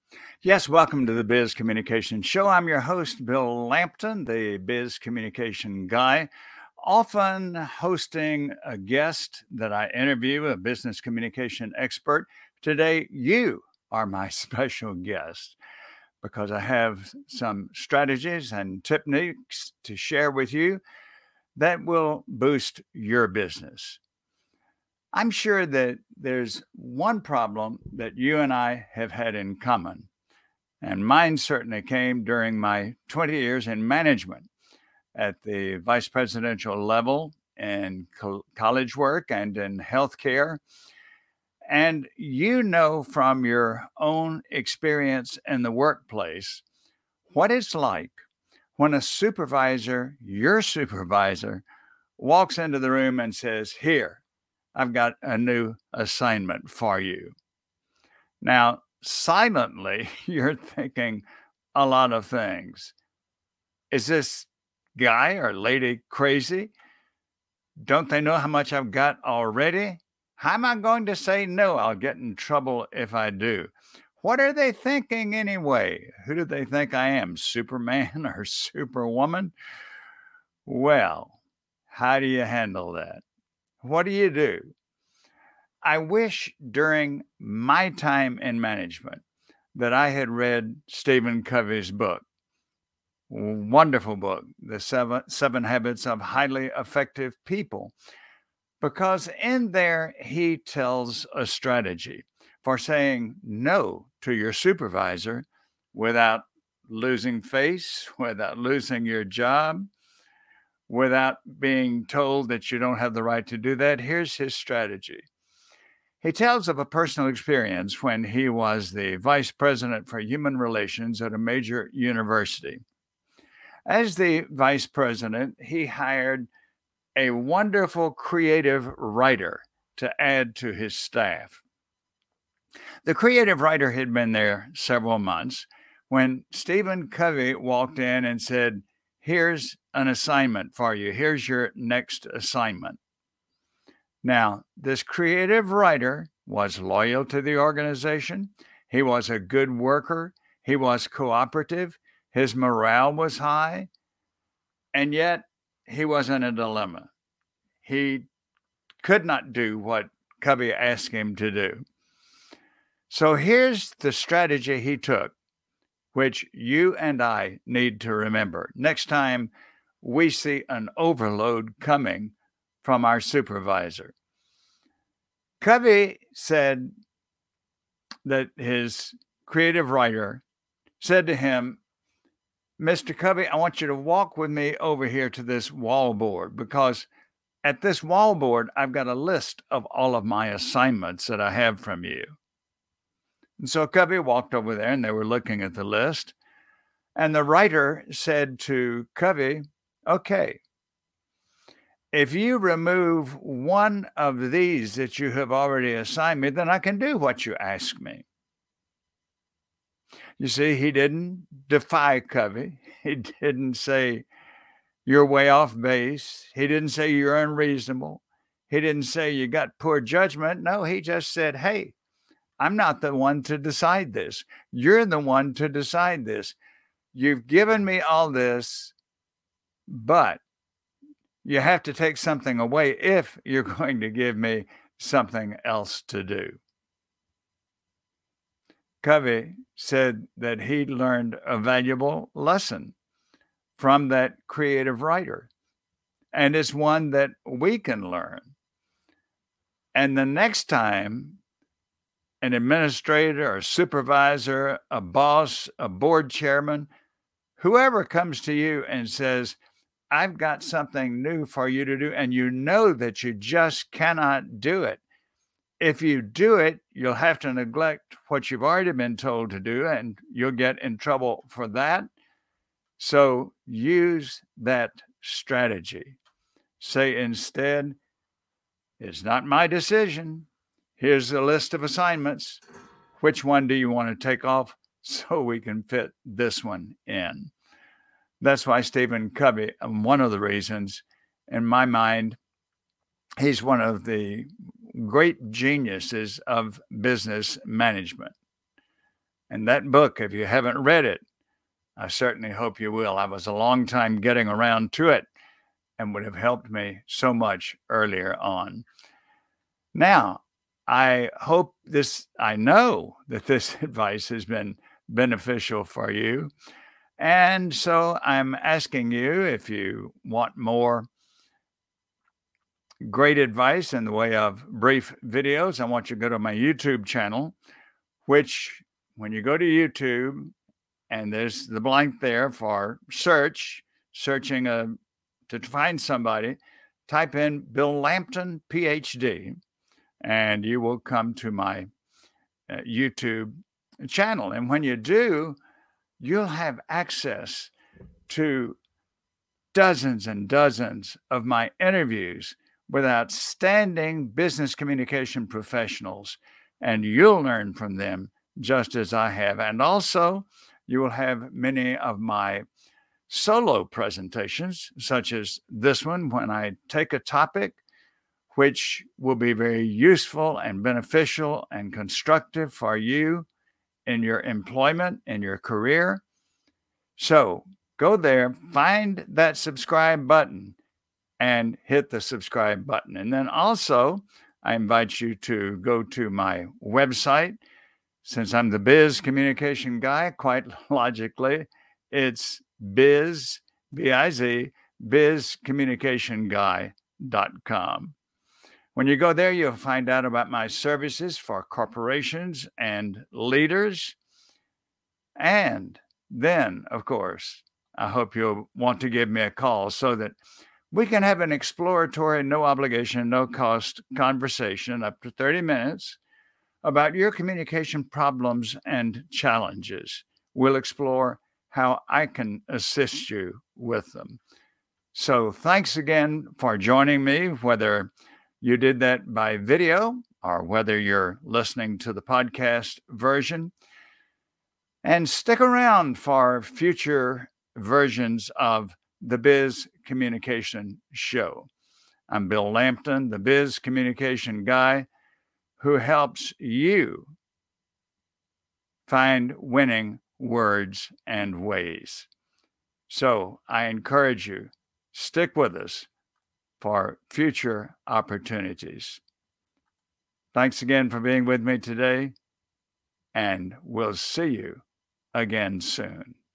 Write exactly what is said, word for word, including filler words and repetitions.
Yes, welcome to the Biz Communication Show. I'm your host, Bill Lampton, the Biz Communication Guy, often hosting a guest that I interview, a business communication expert. Today, you are my special guest because I have some strategies and techniques to share with you that will boost your business. I'm sure that there's one problem that you and I have had in common. And mine certainly came during my twenty years in management at the vice presidential level in co- college work and in healthcare. And you know from your own experience in the workplace what it's like when a supervisor, your supervisor, walks into the room and says, "Here, I've got a new assignment for you." Now, silently, you're thinking a lot of things. Is this guy or lady crazy? Don't they know how much I've got already? How am I going to say no? I'll get in trouble if I do. What are they thinking anyway? Who do they think I am, Superman or Superwoman? Well, how do you handle that? What do you do? I wish during my time in management that I had read Stephen Covey's book. Wonderful book, The Seven, Seven Habits of Highly Effective People, because in there he tells a strategy for saying no to your supervisor without losing face, without losing your job, without being told that you don't have the right to do that. Here's his strategy. He tells of a personal experience when he was the vice president for human relations at a major university. As the vice president, he hired a wonderful creative writer to add to his staff. The creative writer had been there several months when Stephen Covey walked in and said, "Here's an assignment for you. Here's your next assignment." Now, this creative writer was loyal to the organization. He was a good worker. He was cooperative. His morale was high. And yet, he was in a dilemma. He could not do what Covey asked him to do. So here's the strategy he took, which you and I need to remember next time we see an overload coming from our supervisor. Covey said that his creative writer said to him, "Mister Covey, I want you to walk with me over here to this wall board because at this wall board, I've got a list of all of my assignments that I have from you." And so Covey walked over there and they were looking at the list. And the writer said to Covey, "Okay, if you remove one of these that you have already assigned me, then I can do what you ask me." You see, he didn't defy Covey. He didn't say, "You're way off base." He didn't say, "You're unreasonable." He didn't say, "You got poor judgment." No, he just said, "Hey, I'm not the one to decide this. You're the one to decide this. You've given me all this, but you have to take something away if you're going to give me something else to do." Covey said that he learned a valuable lesson from that creative writer, and it's one that we can learn. And the next time an administrator or supervisor, a boss, a board chairman, whoever comes to you and says, "I've got something new for you to do," and you know that you just cannot do it. If you do it, you'll have to neglect what you've already been told to do, and you'll get in trouble for that. So use that strategy. Say instead, "It's not my decision. Here's a list of assignments. Which one do you want to take off so we can fit this one in?" That's why Stephen Covey, one of the reasons, in my mind, he's one of the great geniuses of business management. And that book, if you haven't read it, I certainly hope you will. I was a long time getting around to it and would have helped me so much earlier on. Now, I hope this, I know that this advice has been beneficial for you. And so I'm asking you, if you want more great advice in the way of brief videos, I want you to go to my YouTube channel, which when you go to YouTube and there's the blank there for search, searching a, to find somebody, type in Bill Lampton, P H D, and you will come to my uh, YouTube channel. And when you do, you'll have access to dozens and dozens of my interviews with outstanding business communication professionals, and you'll learn from them just as I have. And also, you will have many of my solo presentations, such as this one, when I take a topic which will be very useful and beneficial and constructive for you in your employment, in your career. So go there, find that subscribe button, and hit the subscribe button. And then also, I invite you to go to my website. Since I'm the biz communication guy, quite logically, it's biz, B I Z, biz communication guy dot com. When you go there, you'll find out about my services for corporations and leaders. And then, of course, I hope you'll want to give me a call so that we can have an exploratory, no obligation, no cost conversation up to thirty minutes about your communication problems and challenges. We'll explore how I can assist you with them. So thanks again for joining me, whether you did that by video or whether you're listening to the podcast version. And stick around for future versions of the Biz Communication Show. I'm Bill Lampton, the Biz Communication Guy, who helps you find winning words and ways. So I encourage you, stick with us for future opportunities. Thanks again for being with me today, and we'll see you again soon.